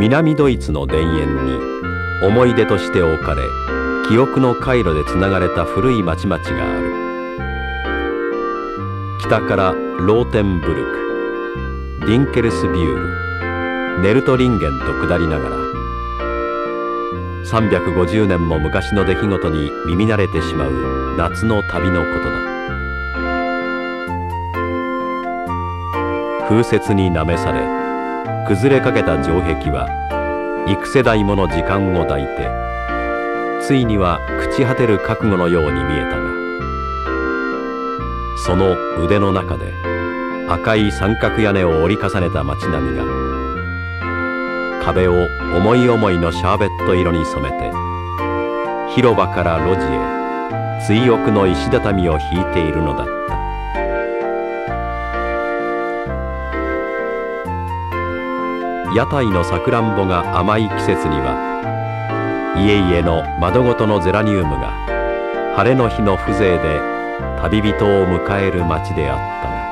南ドイツの田園に思い出として置かれ、記憶の回路でつながれた古い町々がある。北からローテンブルク、ディンケルスビュール、ネルトリンゲンと下りながら、350年も昔の出来事に耳慣れてしまう夏の旅のことだ。風雪になめされ、崩れかけた城壁は幾世代もの時間を抱いて、ついには朽ち果てる覚悟のように見えたが、その腕の中で赤い三角屋根を折り重ねた街並みが壁を思い思いのシャーベット色に染めて、広場から路地へ追憶の石畳を引いているのだった。屋台のさくらんぼが甘い季節には、家々の窓ごとのゼラニウムが晴れの日の風情で旅人を迎える街であったが、